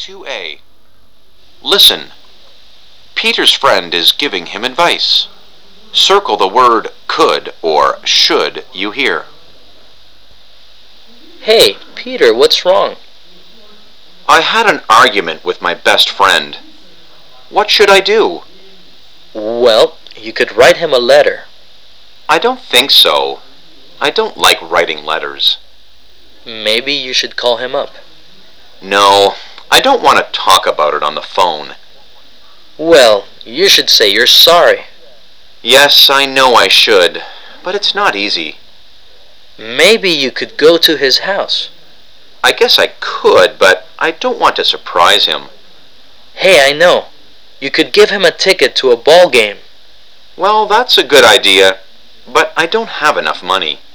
2A. Listen. Peter's friend is giving him advice. Circle the word could or should you hear. Hey, Peter, what's wrong? I had an argument with my best friend. What should I do? Well, you could write him a letter. I don't think so. I don't like writing letters. Maybe you should call him up. No, I don't want to talk about it on the phone. Well, you should say you're sorry. Yes, I know I should, but it's not easy. Maybe you could go to his house. I guess I could, but I don't want to surprise him. Hey, I know. You could give him a ticket to a ball game. Well, that's a good idea, but I don't have enough money.